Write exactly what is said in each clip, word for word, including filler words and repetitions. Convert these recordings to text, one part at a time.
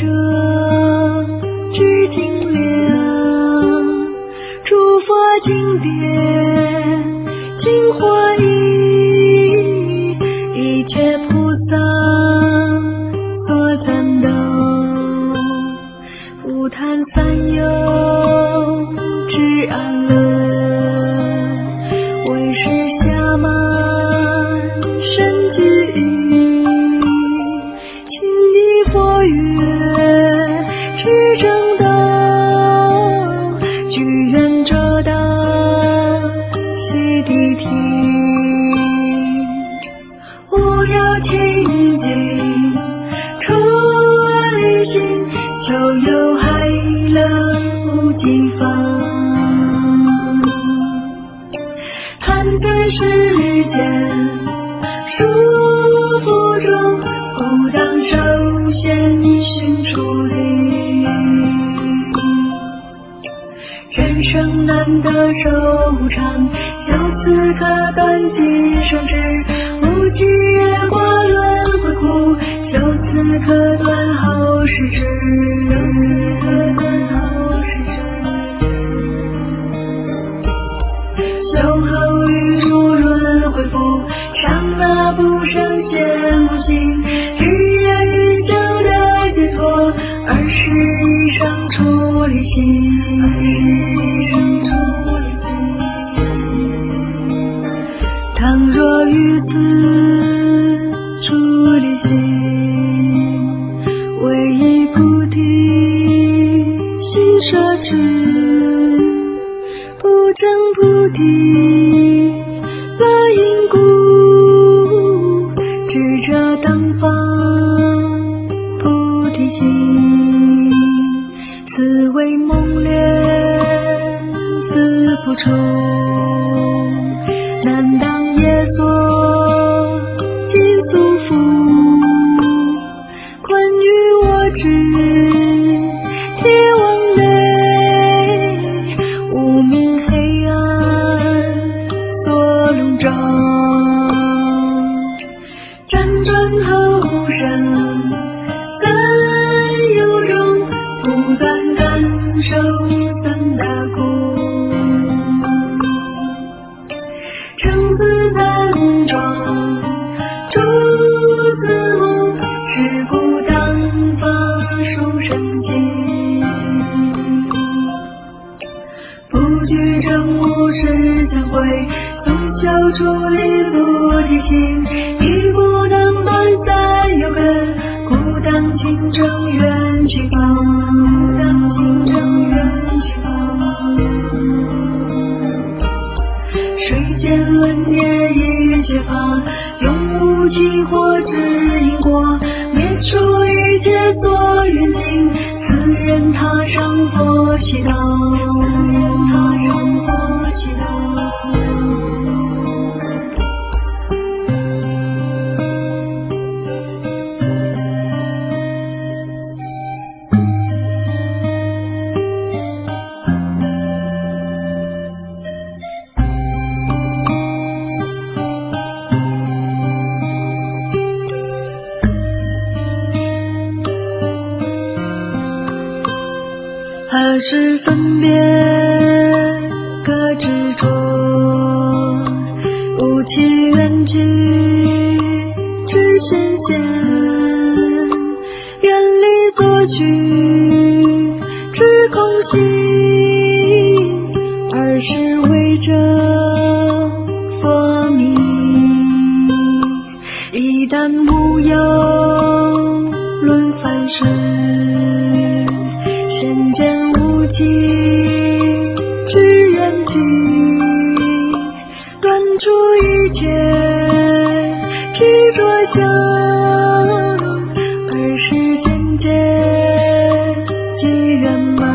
至精良，诸佛经典精华意，一切菩萨所赞斗，不贪三有至安乐，为是暇满身之意，清理佛乐至正道，具愿遮道悉谛听，无有清净出离心，就有海乐无尽方，贪嗔世间束缚中，不当首先寻出离，人生难得寿长，修此可断其生之，无极月华轮回苦，修此可断后世之，修后欲出轮回复，上那不生见无心，日夜欲求的解脱，二十以上出离心，倘若于此出离心，唯以菩提心摄持，不证菩提乐因故，智者当方菩提心，此为梦恋自不充，难当业所尽速复，困于我之铁网内，无明黑暗所笼罩，辗转后生三有中，不断感受三大苦，生死难装，诸子母，是故当发殊胜经，不具正无是相会，总修出离菩提心，亦不能断三有根，故当清正圆清方，故当清正圆清方，水间轮业一切法，永无尽火之因果，灭除一切所缘境，此人踏上佛悉道，踏上佛悉道。何时分别各执着，无期缘聚知显现，远离作句知空性，二是为者佛名，一旦无有论凡事，身见无极之缘起，断除一切执着相，二是见解即圆满，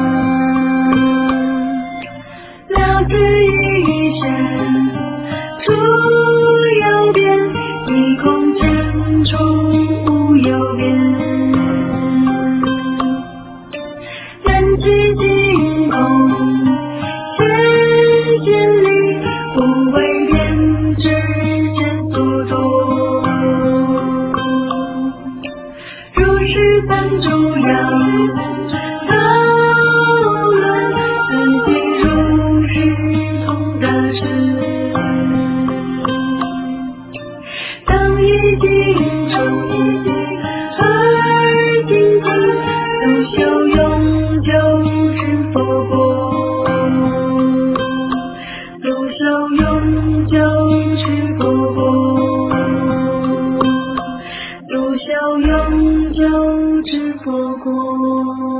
了知一线诸有边，一空见处无有边， 我。